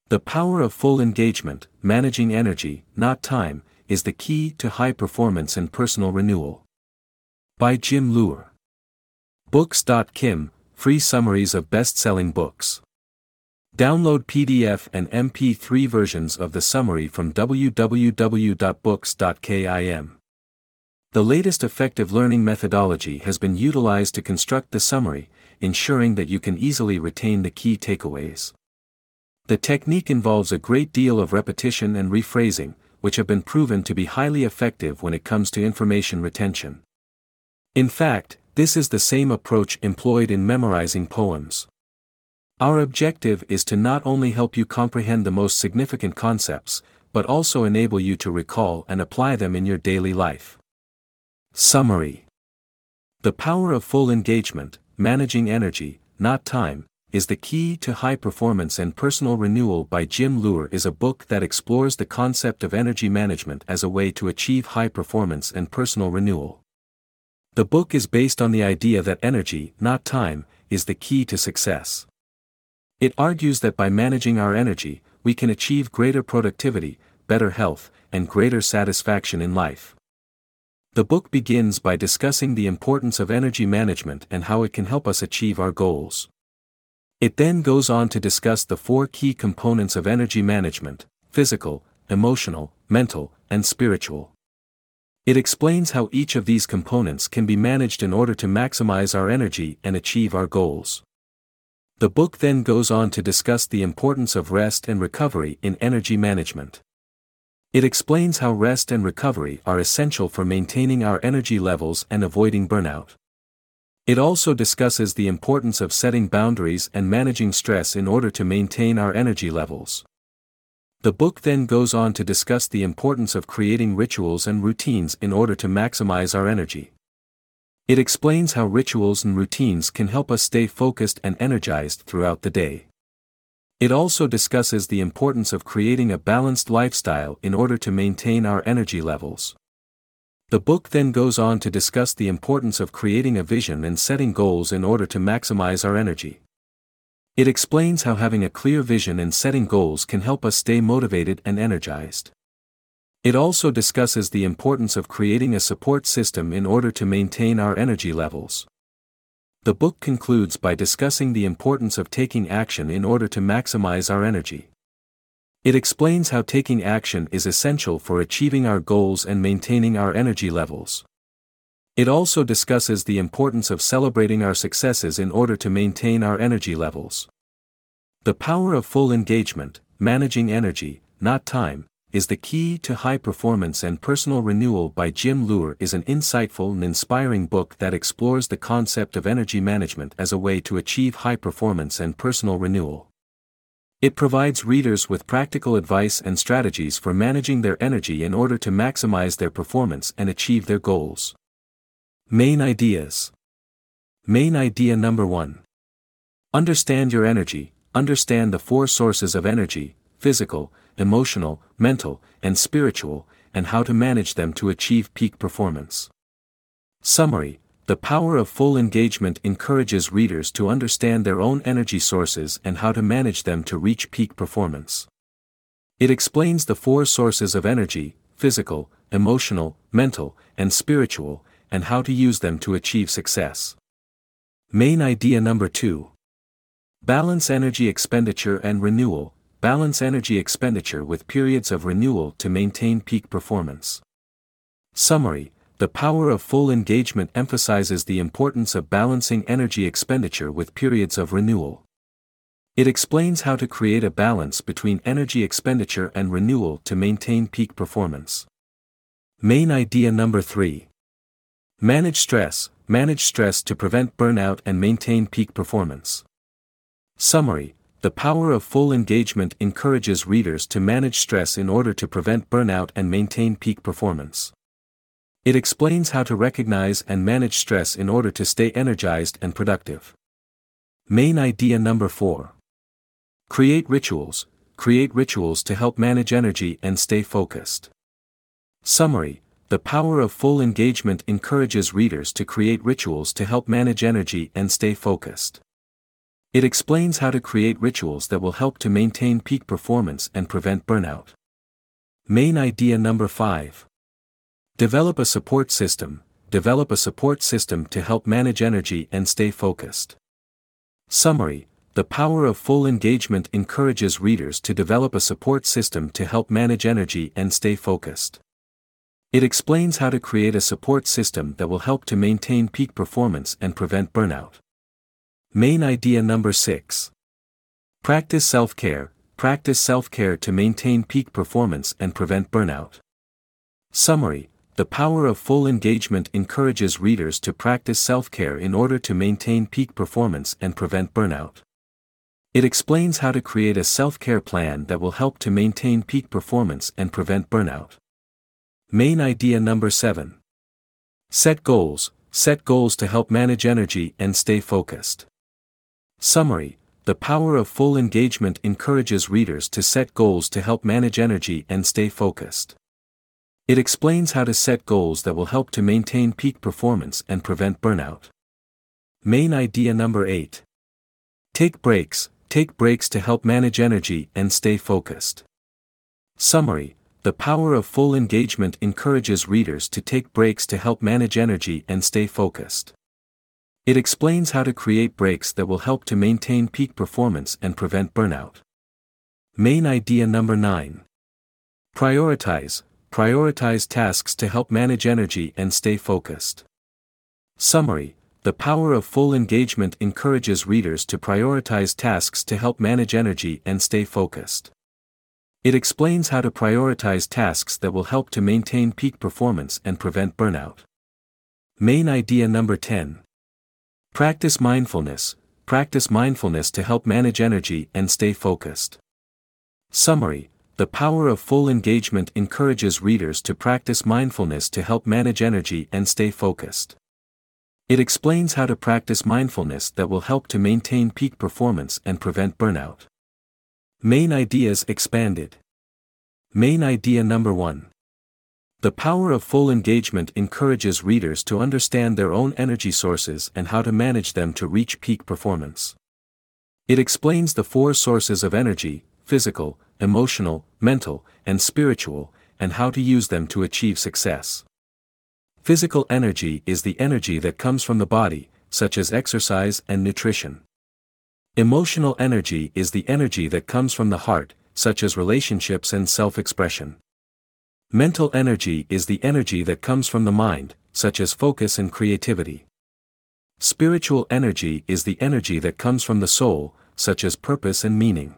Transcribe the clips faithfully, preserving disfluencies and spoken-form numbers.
The power of full engagement, managing energy, not time, is the key to high performance and personal renewal. By Jim Loehr. Books dot com, free summaries of best-selling books. Download P D F and M P three versions of the summary from w w w dot books dot com. The latest effective learning methodology has been utilized to construct the summary, ensuring that you can easily retain the key takeaways. The technique involves a great deal of repetition and rephrasing, which have been proven to be highly effective when it comes to information retention. In fact, this is the same approach employed in memorizing poems. Our objective is to not only help you comprehend the most significant concepts, but also enable you to recall and apply them in your daily life. Summary. The power of full engagement, managing energy, not time, is the key to high performance and personal renewal by Jim Loehr is a book that explores the concept of energy management as a way to achieve high performance and personal renewal. The book is based on the idea that energy, not time, is the key to success. It argues that by managing our energy, we can achieve greater productivity, better health, and greater satisfaction in life. The book begins by discussing the importance of energy management and how it can help us achieve our goals. It then goes on to discuss the four key components of energy management: physical, emotional, mental, and spiritual. It explains how each of these components can be managed in order to maximize our energy and achieve our goals. The book then goes on to discuss the importance of rest and recovery in energy management. It explains how rest and recovery are essential for maintaining our energy levels and avoiding burnout. It also discusses the importance of setting boundaries and managing stress in order to maintain our energy levels. The book then goes on to discuss the importance of creating rituals and routines in order to maximize our energy. It explains how rituals and routines can help us stay focused and energized throughout the day. It also discusses the importance of creating a balanced lifestyle in order to maintain our energy levels. The book then goes on to discuss the importance of creating a vision and setting goals in order to maximize our energy. It explains how having a clear vision and setting goals can help us stay motivated and energized. It also discusses the importance of creating a support system in order to maintain our energy levels. The book concludes by discussing the importance of taking action in order to maximize our energy. It explains how taking action is essential for achieving our goals and maintaining our energy levels. It also discusses the importance of celebrating our successes in order to maintain our energy levels. The power of full engagement, managing energy, not time, is the key to high performance and personal renewal by Jim Loehr is an insightful and inspiring book that explores the concept of energy management as a way to achieve high performance and personal renewal. It provides readers with practical advice and strategies for managing their energy in order to maximize their performance and achieve their goals. Main ideas. Main idea number one. Understand your energy. Understand the four sources of energy: physical, emotional, mental, and spiritual, and how to manage them to achieve peak performance. Summary. The power of full engagement encourages readers to understand their own energy sources and how to manage them to reach peak performance. It explains the four sources of energy: physical, emotional, mental, and spiritual, and how to use them to achieve success. Main idea number two. Balance energy expenditure and renewal. Balance energy expenditure with periods of renewal to maintain peak performance. Summary. The power of full engagement emphasizes the importance of balancing energy expenditure with periods of renewal. It explains how to create a balance between energy expenditure and renewal to maintain peak performance. Main idea number three. Manage stress. Manage stress to prevent burnout and maintain peak performance. Summary. The power of full engagement encourages readers to manage stress in order to prevent burnout and maintain peak performance. It explains how to recognize and manage stress in order to stay energized and productive. Main idea number four. Create rituals. Create rituals to help manage energy and stay focused. Summary. The power of full engagement encourages readers to create rituals to help manage energy and stay focused. It explains how to create rituals that will help to maintain peak performance and prevent burnout. Main idea number five. Develop a support system. Develop a support system to help manage energy and stay focused. Summary: the power of full engagement encourages readers to develop a support system to help manage energy and stay focused. It explains how to create a support system that will help to maintain peak performance and prevent burnout. Main idea number six. Practice self-care. Practice self-care to maintain peak performance and prevent burnout. Summary: the power of full engagement encourages readers to practice self-care in order to maintain peak performance and prevent burnout. It explains how to create a self-care plan that will help to maintain peak performance and prevent burnout. Main idea number seven. Set goals. Set goals to help manage energy and stay focused. Summary: the power of full engagement encourages readers to set goals to help manage energy and stay focused. It explains how to set goals that will help to maintain peak performance and prevent burnout. Main idea number eight. Take breaks. Take breaks to help manage energy and stay focused. Summary: the power of full engagement encourages readers to take breaks to help manage energy and stay focused. It explains how to create breaks that will help to maintain peak performance and prevent burnout. Main idea number nine. Prioritize. Prioritize tasks to help manage energy and stay focused. Summary: the power of full engagement encourages readers to prioritize tasks to help manage energy and stay focused. It explains how to prioritize tasks that will help to maintain peak performance and prevent burnout. Main idea number ten. Practice mindfulness. Practice mindfulness to help manage energy and stay focused. Summary: the power of full engagement encourages readers to practice mindfulness to help manage energy and stay focused. It explains how to practice mindfulness that will help to maintain peak performance and prevent burnout. Main ideas expanded. Main idea number one. The power of full engagement encourages readers to understand their own energy sources and how to manage them to reach peak performance. It explains the four sources of energy: physical, emotional, mental, and spiritual, and how to use them to achieve success. Physical energy is the energy that comes from the body, such as exercise and nutrition. Emotional energy is the energy that comes from the heart, such as relationships and self-expression. Mental energy is the energy that comes from the mind, such as focus and creativity. Spiritual energy is the energy that comes from the soul, such as purpose and meaning.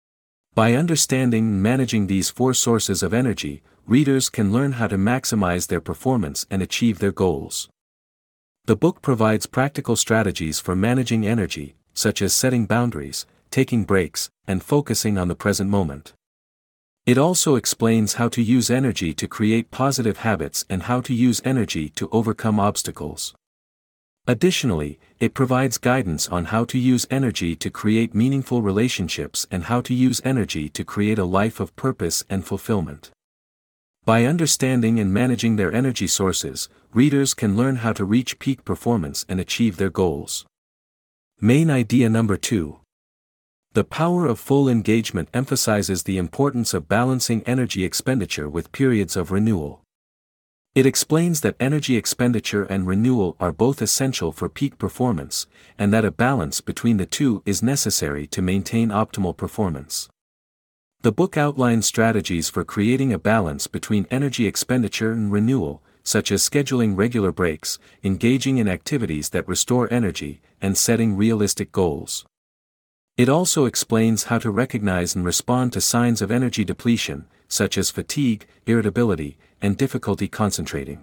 By understanding and managing these four sources of energy, readers can learn how to maximize their performance and achieve their goals. The book provides practical strategies for managing energy, such as setting boundaries, taking breaks, and focusing on the present moment. It also explains how to use energy to create positive habits and how to use energy to overcome obstacles. Additionally, it provides guidance on how to use energy to create meaningful relationships and how to use energy to create a life of purpose and fulfillment. By understanding and managing their energy sources, readers can learn how to reach peak performance and achieve their goals. Main idea number two. The power of full engagement emphasizes the importance of balancing energy expenditure with periods of renewal. It explains that energy expenditure and renewal are both essential for peak performance, and that a balance between the two is necessary to maintain optimal performance. The book outlines strategies for creating a balance between energy expenditure and renewal, such as scheduling regular breaks, engaging in activities that restore energy, and setting realistic goals. It also explains how to recognize and respond to signs of energy depletion, such as fatigue, irritability, and difficulty concentrating.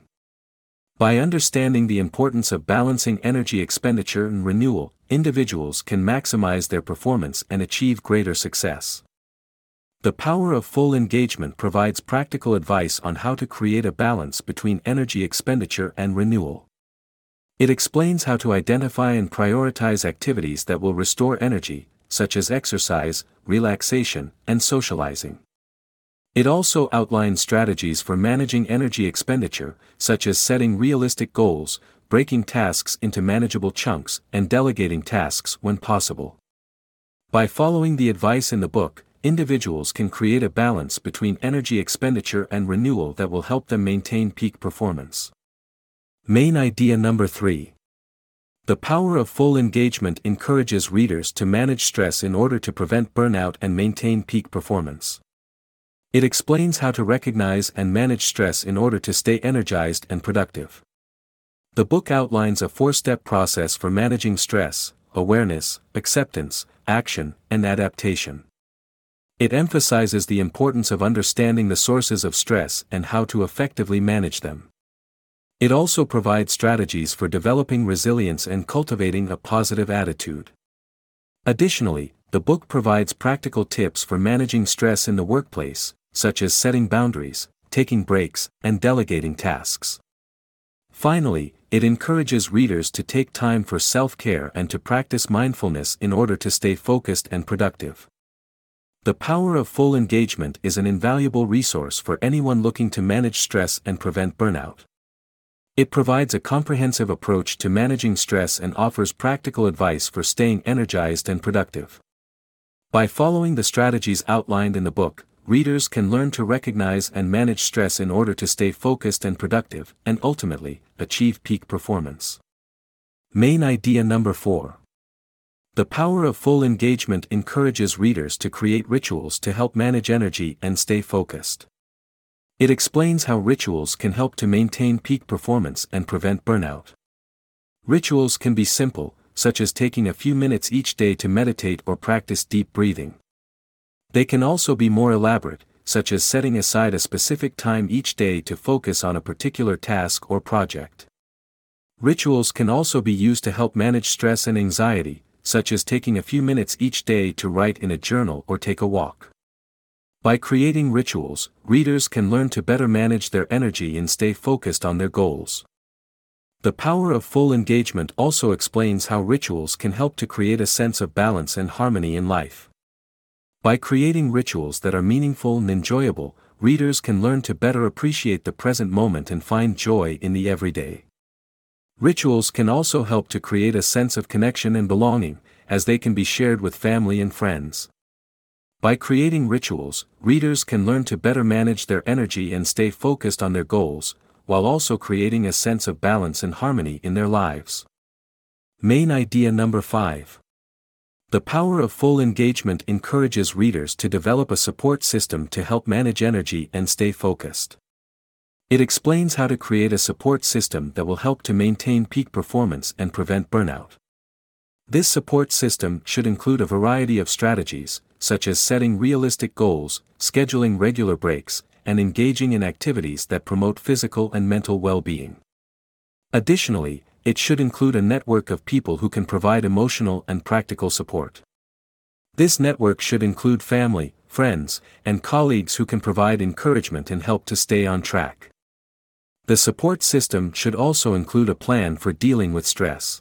By understanding the importance of balancing energy expenditure and renewal, individuals can maximize their performance and achieve greater success. The power of full engagement provides practical advice on how to create a balance between energy expenditure and renewal. It explains how to identify and prioritize activities that will restore energy, such as exercise, relaxation, and socializing. It also outlines strategies for managing energy expenditure, such as setting realistic goals, breaking tasks into manageable chunks, and delegating tasks when possible. By following the advice in the book, individuals can create a balance between energy expenditure and renewal that will help them maintain peak performance. Main idea number three. The power of full engagement encourages readers to manage stress in order to prevent burnout and maintain peak performance. It explains how to recognize and manage stress in order to stay energized and productive. The book outlines a four-step process for managing stress: awareness, acceptance, action, and adaptation. It emphasizes the importance of understanding the sources of stress and how to effectively manage them. It also provides strategies for developing resilience and cultivating a positive attitude. Additionally, the book provides practical tips for managing stress in the workplace, such as setting boundaries, taking breaks, and delegating tasks. Finally, it encourages readers to take time for self-care and to practice mindfulness in order to stay focused and productive. The power of full engagement is an invaluable resource for anyone looking to manage stress and prevent burnout. It provides a comprehensive approach to managing stress and offers practical advice for staying energized and productive. By following the strategies outlined in the book, readers can learn to recognize and manage stress in order to stay focused and productive, and ultimately, achieve peak performance. Main idea number four. The power of full engagement encourages readers to create rituals to help manage energy and stay focused. It explains how rituals can help to maintain peak performance and prevent burnout. Rituals can be simple, such as taking a few minutes each day to meditate or practice deep breathing. They can also be more elaborate, such as setting aside a specific time each day to focus on a particular task or project. Rituals can also be used to help manage stress and anxiety, such as taking a few minutes each day to write in a journal or take a walk. By creating rituals, readers can learn to better manage their energy and stay focused on their goals. The power of full engagement also explains how rituals can help to create a sense of balance and harmony in life. By creating rituals that are meaningful and enjoyable, readers can learn to better appreciate the present moment and find joy in the everyday. Rituals can also help to create a sense of connection and belonging, as they can be shared with family and friends. By creating rituals, readers can learn to better manage their energy and stay focused on their goals, while also creating a sense of balance and harmony in their lives. Main idea number five. The power of full engagement encourages readers to develop a support system to help manage energy and stay focused. It explains how to create a support system that will help to maintain peak performance and prevent burnout. This support system should include a variety of strategies, such as setting realistic goals, scheduling regular breaks, and engaging in activities that promote physical and mental well-being. Additionally, it should include a network of people who can provide emotional and practical support. This network should include family, friends, and colleagues who can provide encouragement and help to stay on track. The support system should also include a plan for dealing with stress.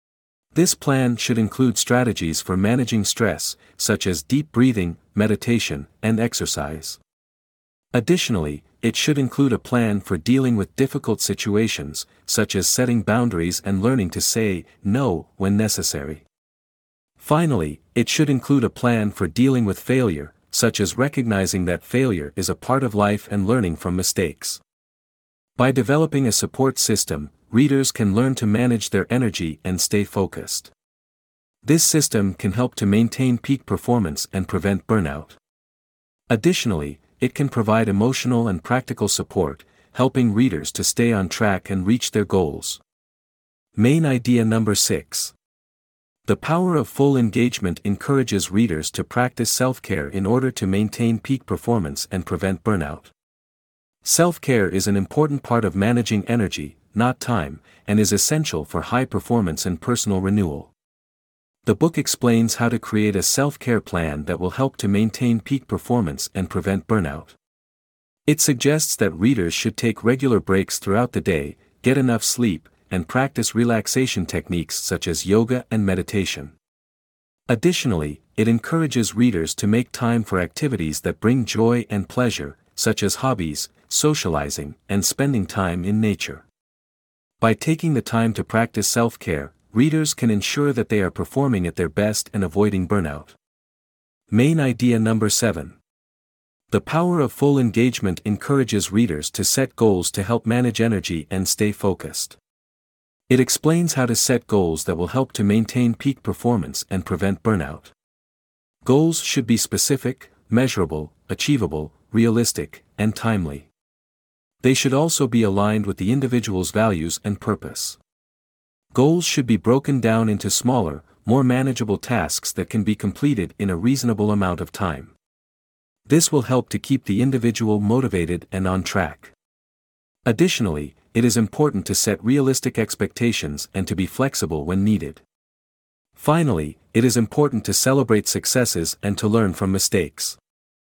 This plan should include strategies for managing stress, such as deep breathing, meditation, and exercise. Additionally, it should include a plan for dealing with difficult situations, such as setting boundaries and learning to say no when necessary. Finally, it should include a plan for dealing with failure, such as recognizing that failure is a part of life and learning from mistakes. By developing a support system, readers can learn to manage their energy and stay focused. This system can help to maintain peak performance and prevent burnout. Additionally, it can provide emotional and practical support, helping readers to stay on track and reach their goals. Main idea number six. The power of full engagement encourages readers to practice self-care in order to maintain peak performance and prevent burnout. Self-care is an important part of managing energy, not time, and is essential for high performance and personal renewal. The book explains how to create a self-care plan that will help to maintain peak performance and prevent burnout. It suggests that readers should take regular breaks throughout the day, get enough sleep, and practice relaxation techniques such as yoga and meditation. Additionally, it encourages readers to make time for activities that bring joy and pleasure, such as hobbies, socializing, and spending time in nature. By taking the time to practice self-care, readers can ensure that they are performing at their best and avoiding burnout. Main idea number seven. The power of full engagement encourages readers to set goals to help manage energy and stay focused. It explains how to set goals that will help to maintain peak performance and prevent burnout. Goals should be specific, measurable, achievable, realistic, and timely. They should also be aligned with the individual's values and purpose. Goals should be broken down into smaller, more manageable tasks that can be completed in a reasonable amount of time. This will help to keep the individual motivated and on track. Additionally, it is important to set realistic expectations and to be flexible when needed. Finally, it is important to celebrate successes and to learn from mistakes.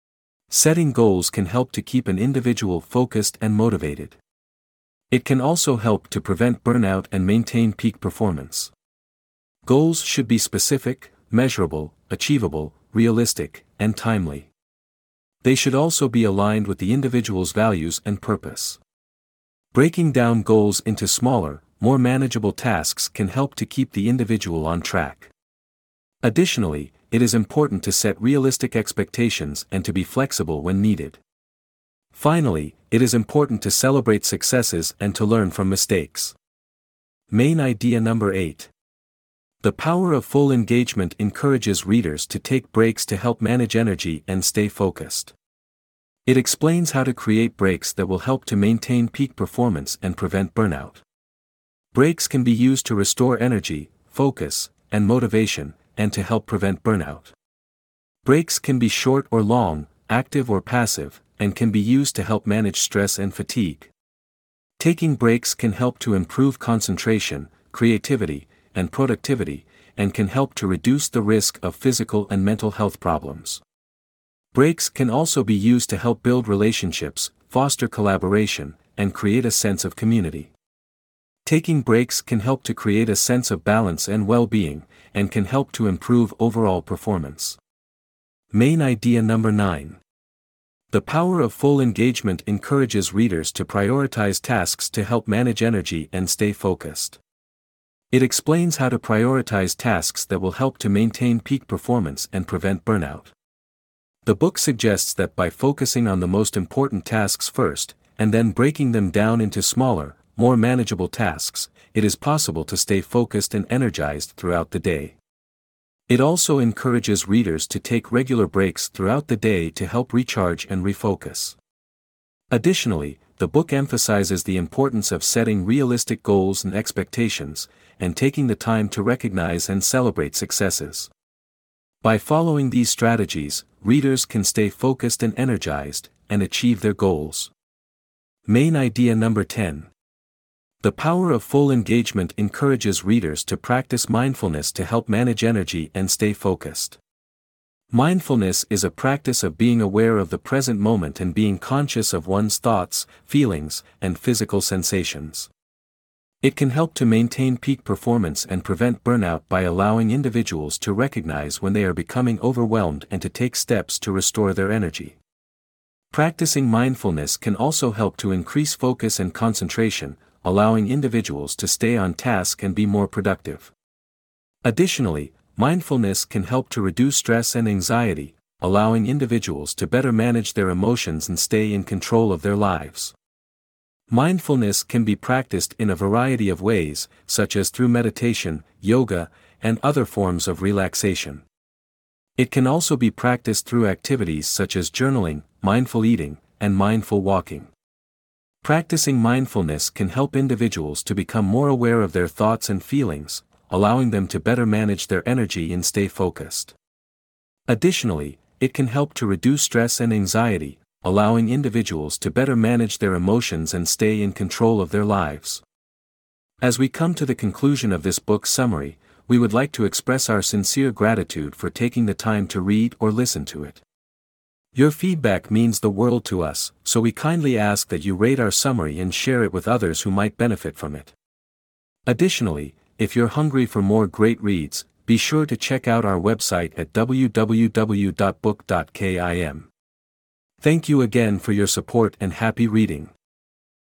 Setting goals can help to keep an individual focused and motivated. It can also help to prevent burnout and maintain peak performance. Goals should be specific, measurable, achievable, realistic, and timely. They should also be aligned with the individual's values and purpose. Breaking down goals into smaller, more manageable tasks can help to keep the individual on track. Additionally, it is important to set realistic expectations and to be flexible when needed. Finally, it is important to celebrate successes and to learn from mistakes. Main idea number eight. The power of full engagement encourages readers to take breaks to help manage energy and stay focused. It explains how to create breaks that will help to maintain peak performance and prevent burnout. Breaks can be used to restore energy, focus, and motivation, and to help prevent burnout. Breaks can be short or long, active or passive, and can be used to help manage stress and fatigue. Taking breaks can help to improve concentration, creativity, and productivity, and can help to reduce the risk of physical and mental health problems. Breaks can also be used to help build relationships, foster collaboration, and create a sense of community. Taking breaks can help to create a sense of balance and well-being, and can help to improve overall performance. Main idea number nine. The power of full engagement encourages readers to prioritize tasks to help manage energy and stay focused. It explains how to prioritize tasks that will help to maintain peak performance and prevent burnout. The book suggests that by focusing on the most important tasks first, and then breaking them down into smaller, more manageable tasks, it is possible to stay focused and energized throughout the day. It also encourages readers to take regular breaks throughout the day to help recharge and refocus. Additionally, the book emphasizes the importance of setting realistic goals and expectations, and taking the time to recognize and celebrate successes. By following these strategies, readers can stay focused and energized, and achieve their goals. Main idea number ten. The power of full engagement encourages readers to practice mindfulness to help manage energy and stay focused. Mindfulness is a practice of being aware of the present moment and being conscious of one's thoughts, feelings, and physical sensations. It can help to maintain peak performance and prevent burnout by allowing individuals to recognize when they are becoming overwhelmed and to take steps to restore their energy. Practicing mindfulness can also help to increase focus and concentration, allowing individuals to stay on task and be more productive. Additionally, mindfulness can help to reduce stress and anxiety, allowing individuals to better manage their emotions and stay in control of their lives. Mindfulness can be practiced in a variety of ways, such as through meditation, yoga, and other forms of relaxation. It can also be practiced through activities such as journaling, mindful eating, and mindful walking. Practicing mindfulness can help individuals to become more aware of their thoughts and feelings, allowing them to better manage their energy and stay focused. Additionally, it can help to reduce stress and anxiety, allowing individuals to better manage their emotions and stay in control of their lives. As we come to the conclusion of this book summary, we would like to express our sincere gratitude for taking the time to read or listen to it. Your feedback means the world to us, so we kindly ask that you rate our summary and share it with others who might benefit from it. Additionally, if you're hungry for more great reads, be sure to check out our website at w w w dot book dot kim. Thank you again for your support and happy reading.